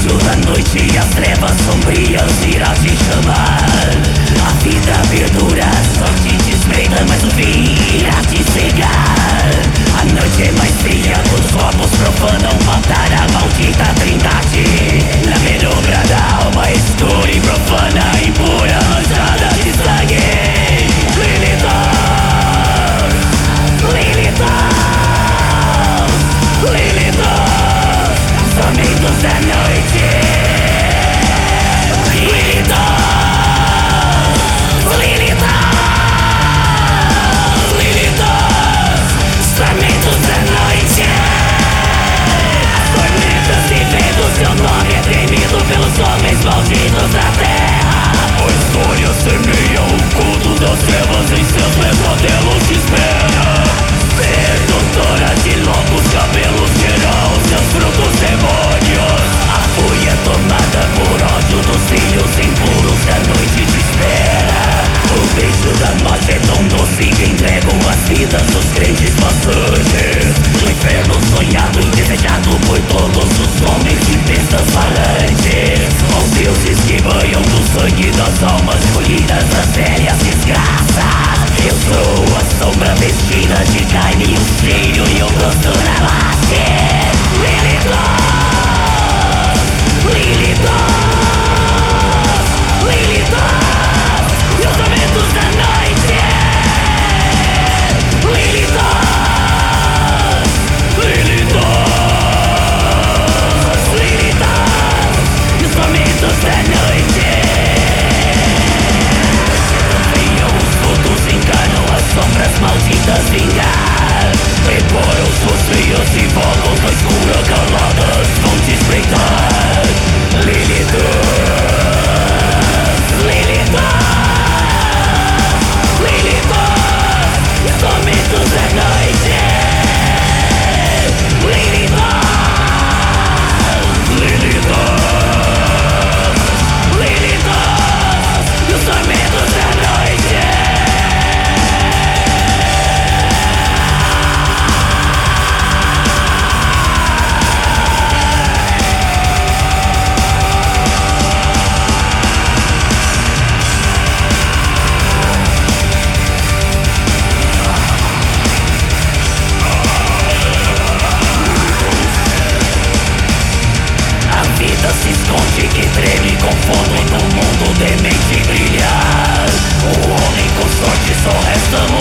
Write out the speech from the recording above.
beijo da noite e as trevas sombrias irá te chamar. A vida perdura, a sorte te espreita, mas o fim irá te cegar. A noite é mais fria, os corpos profanam o altar, a maldita trindade. Na penumbra da alma escura e profana, impura, manchada de sangue. Lilith, Lilith, Lilith, somente da noite. Lilith, Lilith, Lilith, somente da noite. As tormentas e ventos, seu nome é temido pelos homens malditos da terra. A história semeia o culto das trevas, em seus pesadelos te espera. Sedutora de longos cabelos, terá os seus frutos demônios. A fúria tomada por ódio dos filhos impuros da noite te espera. O beijo da morte é tão doce que entregam as vidas dos crentes passantes. No inferno sonhado e desejado por todos os homens de bestas falantes. Os deuses que banham do sangue das almas colhidas das velhas desgraças. Eu sou a sombra vestida de carne, o cheiro e o gosto na base. Lilith, Lilith, Lilith, e os tormentos da noite. Lilith, Lilith, Lilith, e os tormentos da noite. Encarnam as sombras malditas vingar. Preparam suas veias e volam da escura caladas, vão te espreitar. Lilith, Lilith, Lilith, os tormentos da noite. Lilith, Lilith, Lilith, os tormentos da noite. Se esconde que treme com fome no mundo demente brilhar. O homem com sorte só resta morrer.